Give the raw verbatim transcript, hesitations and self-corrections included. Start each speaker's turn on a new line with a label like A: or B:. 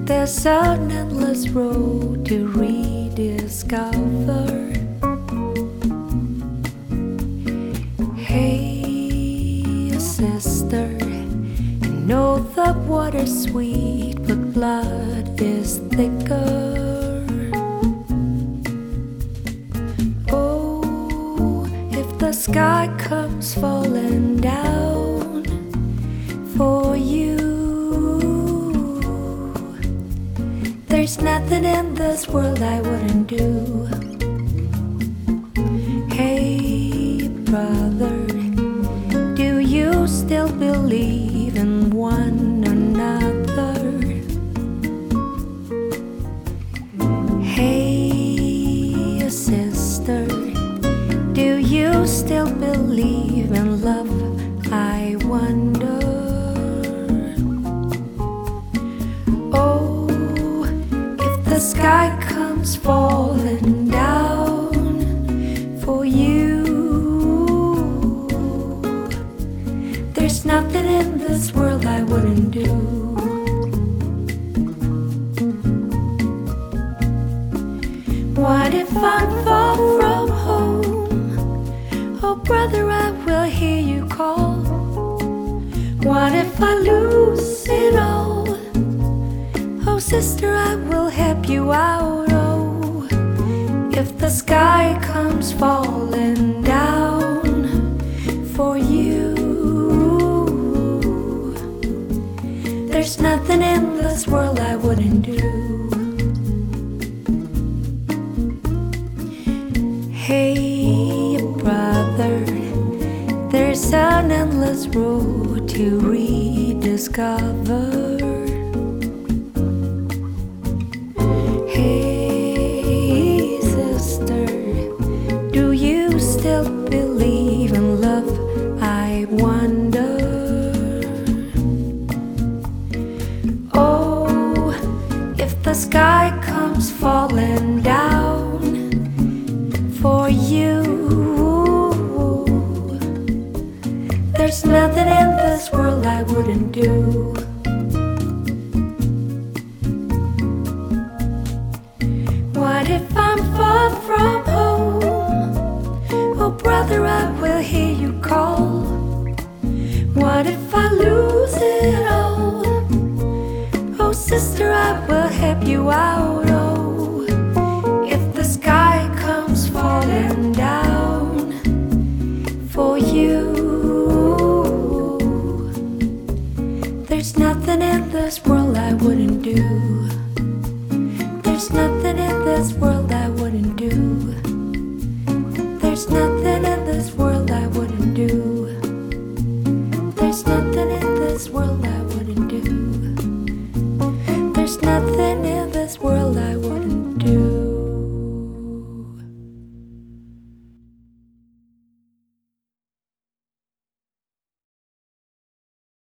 A: There's an endless road to rediscover. Hey, sister, I know the water's sweet, but blood is thicker. Oh, if the sky comes falling down for you, there's nothing in this world I wouldn't do. Hey, brother, do you still believe in one another? Hey, sister, do you still believe in love? I wonder. The sky comes falling down for you, there's nothing in this world I wouldn't do. What if I'm far from home? Oh brother, I will hear you call. What if I lose it all? Oh sister, I will help you out. Oh, if the sky comes falling down for you, there's nothing in this world I wouldn't do. Hey brother, there's an endless road to rediscover. Hey sister, do you still believe in love? I wonder. Oh, if the sky comes falling down for you, there's nothing in this world I wouldn't do. What if I'm far from home? Oh brother, I will hear you call. What if I lose it all? Oh sister, I will help you out. Oh, if the sky comes falling down for you, there's nothing in this world I wouldn't do. There's nothing in this world